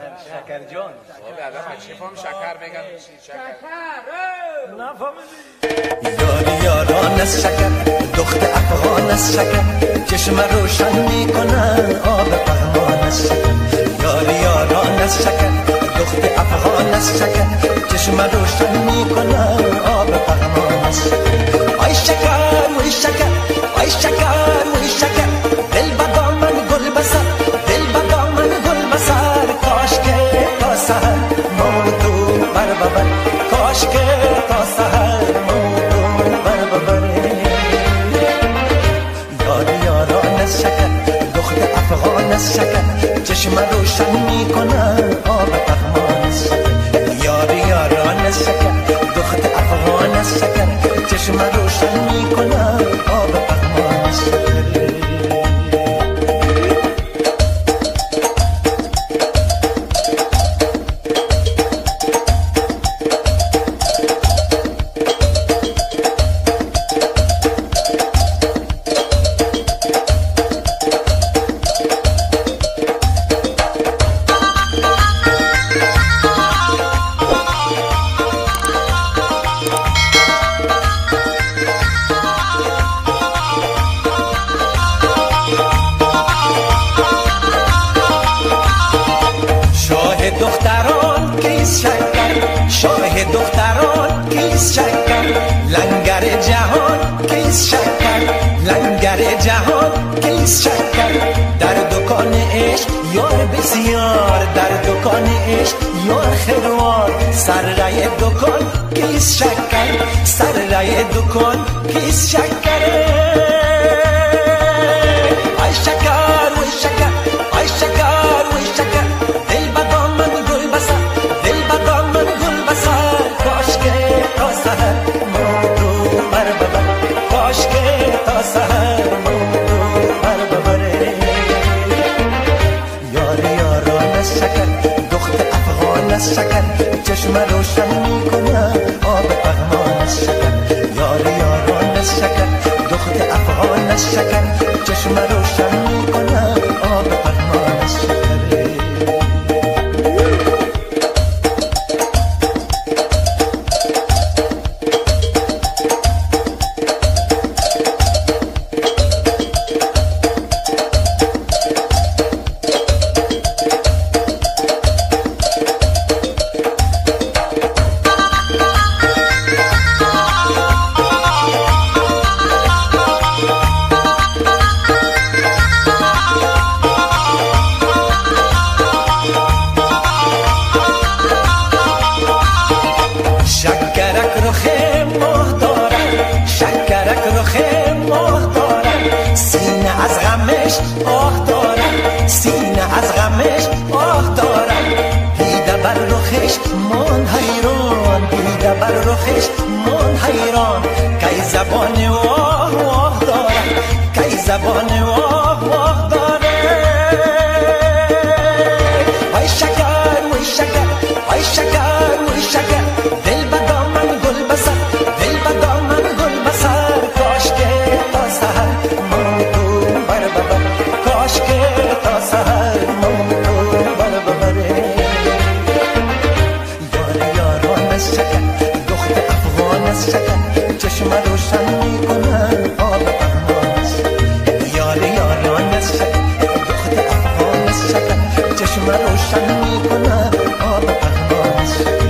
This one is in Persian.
شکر جان الان چی فهم شکر بگن شکر نفهمیدی یاری یاران از شکر دخت افغان از شکر چشم روشن میکنن آب پهلوان از شکر یاری یاران از شکر دخت افغان از شکر چشم روشن میکنن آب پهلوان از شکر آی شکر وی شکر آی شکر وی شکر دل بدا من گل بسر دل بدا من گل بسر کاش که تا سحر موتو بر ببر کاش که تا سحر موتو بر ببر یاری یاران از شکر دخت افغان از شکر چشم روشن میکنن آب پهلوان از شکر یاری یاران از شکر دخت افغان از شکر چشم روشن میکنن آب پهلوان از شکر دختران کیس شکر شاه دختران کیس شکر لنگر جهان کیس شکر لنگر جهان کیس شکر در دکان عشق یار بسیار در دکان عشق یار خروار سر رای دکان کیس شکر سر رای دکان کیس شکر آی شکر وی شکر آی شکر وی شکر دل بدا من گل بسر دل بدا من گل بسر کاش که تا سحر موتو بر ببر کاش که تا سحر موتو بر ببر یاری یاران از شکر دخت افغان از شکر چشم روشن میکنن آب پهلوان از شکر یاری یاران از شکر دخت افغان از شکر چشم روشن میکنن آب پهلوان از شکر شکرک رخ ماه دارم شکرک رخ ماه دارم سینه از غمش آه دارم سینه از غمش آه دارم دیده بر رخش من حیران دیده بر رخش من حیران کی زبان واه واه دارم کی زبان واه واه دارم آی شکر وی شکر آی شکر وی شکر دل بدا من گل بسر دل بدا من گل بسر کاش که تا سحر موتو بر ببر کاش که تا سحر موتو بر ببر یار یاران از شکر دخت افغان از شکر چشم روشن میکنن آب پهلوان از شکر یار یاران از شکر دخت افغان از شکر چشم روشن میکنن آب پهلوان از شکر